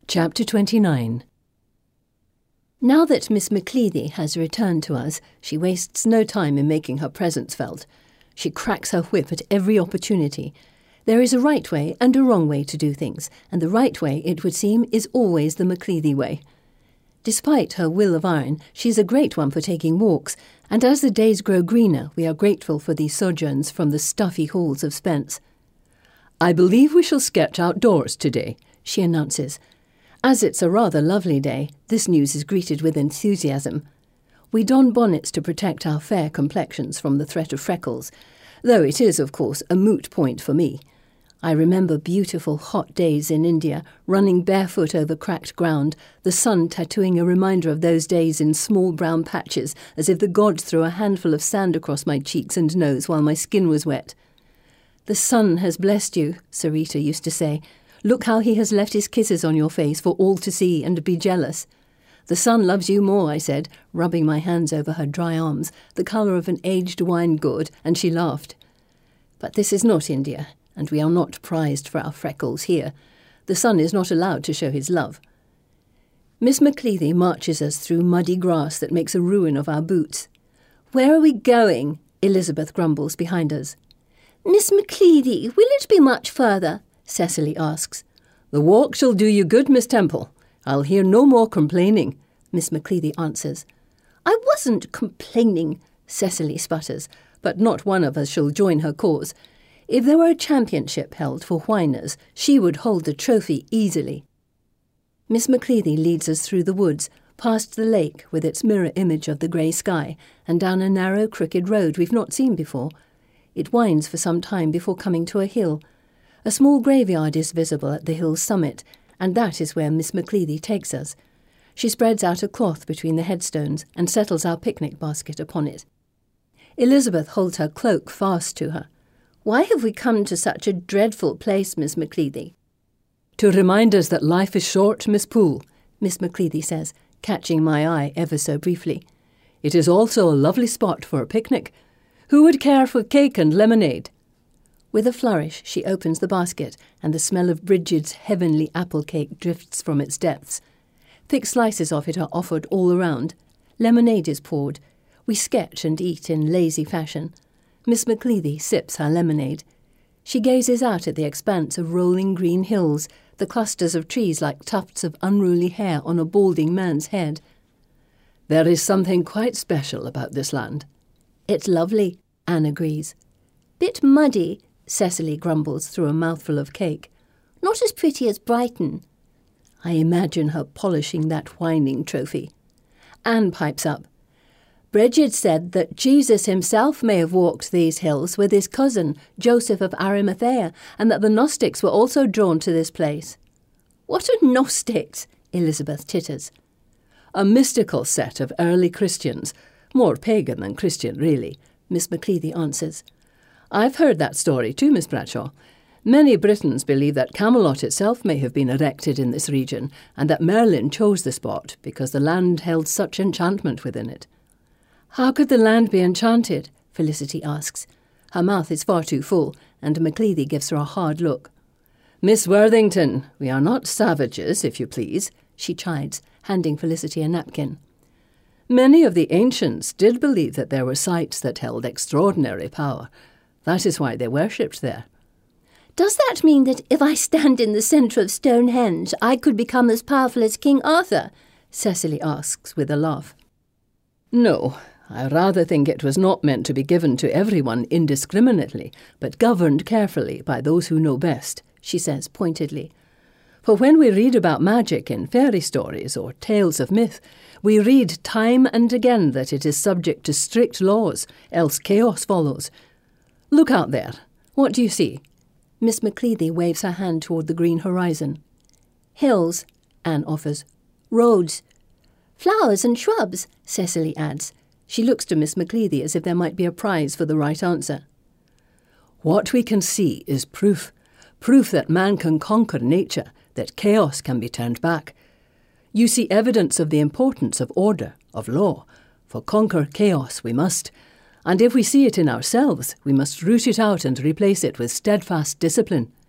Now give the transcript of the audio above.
Chapter 29. Now that Miss Macleady has returned to us, she wastes no time in making her presence felt. She cracks her whip at every opportunity. There is a right way and a wrong way to do things, and the right way, it would seem, is always the Macleady way. Despite her will of iron, she is a great one for taking walks, and as the days grow greener, we are grateful for these sojourns from the stuffy halls of Spence. "I believe we shall sketch outdoors today," she announces. As it's a rather lovely day, this news is greeted with enthusiasm. We don bonnets to protect our fair complexions from the threat of freckles, though it is, of course, a moot point for me. I remember beautiful hot days in India, running barefoot over cracked ground, the sun tattooing a reminder of those days in small brown patches, as if the gods threw a handful of sand across my cheeks and nose while my skin was wet. "The sun has blessed you," Sarita used to say. "Look how he has left his kisses on your face for all to see and be jealous." "The sun loves you more," I said, rubbing my hands over her dry arms, the colour of an aged wine gourd, and she laughed. But this is not India, and we are not prized for our freckles here. The sun is not allowed to show his love. Miss Macleady marches us through muddy grass that makes a ruin of our boots. "Where are we going?" Elizabeth grumbles behind us. "Miss Macleady, will it be much further?" Cecily asks. "The walk shall do you good, Miss Temple. I'll hear no more complaining," Miss Macleady answers. "I wasn't complaining," Cecily sputters, but not one of us shall join her cause. If there were a championship held for whiners, she would hold the trophy easily. Miss Macleady leads us through the woods, past the lake with its mirror image of the grey sky, and down a narrow, crooked road we've not seen before. It winds for some time before coming to a hill. A small graveyard is visible at the hill's summit, and that is where Miss Macleady takes us. She spreads out a cloth between the headstones and settles our picnic basket upon it. Elizabeth holds her cloak fast to her. "Why have we come to such a dreadful place, Miss Macleady?" "To remind us that life is short, Miss Poole," Miss Macleady says, catching my eye ever so briefly. "It is also a lovely spot for a picnic. Who would care for cake and lemonade?" With a flourish, she opens the basket, and the smell of Bridget's heavenly apple cake drifts from its depths. Thick slices of it are offered all around. Lemonade is poured. We sketch and eat in lazy fashion. Miss Macleady sips her lemonade. She gazes out at the expanse of rolling green hills, the clusters of trees like tufts of unruly hair on a balding man's head. "There is something quite special about this land." "It's lovely," Anne agrees. "Bit muddy," Cecily grumbles through a mouthful of cake. "Not as pretty as Brighton." I imagine her polishing that whining trophy. Anne pipes up. "Bridget said that Jesus himself may have walked these hills with his cousin, Joseph of Arimathea, and that the Gnostics were also drawn to this place." "What are Gnostics?" Elizabeth titters. "A mystical set of early Christians, more pagan than Christian, really," Miss Macleady answers. "I've heard that story too, Miss Bradshaw. Many Britons believe that Camelot itself may have been erected in this region, and that Merlin chose the spot because the land held such enchantment within it." "How could the land be enchanted?" Felicity asks. Her mouth is far too full, and Macleady gives her a hard look. "Miss Worthington, we are not savages, if you please," she chides, handing Felicity a napkin. "Many of the ancients did believe that there were sites that held extraordinary power. That is why they worshipped there." "Does that mean that if I stand in the centre of Stonehenge, I could become as powerful as King Arthur?" Cecily asks with a laugh. "No, I rather think it was not meant to be given to everyone indiscriminately, but governed carefully by those who know best," she says pointedly. "For when we read about magic in fairy stories or tales of myth, we read time and again that it is subject to strict laws, else chaos follows. Look out there. What do you see?" Miss Macleady waves her hand toward the green horizon. "Hills," Anne offers. "Roads." "Flowers and shrubs," Cecily adds. She looks to Miss Macleady as if there might be a prize for the right answer. "What we can see is proof that man can conquer nature, that chaos can be turned back. You see evidence of the importance of order, of law. For conquer chaos we must. And if we see it in ourselves, we must root it out and replace it with steadfast discipline."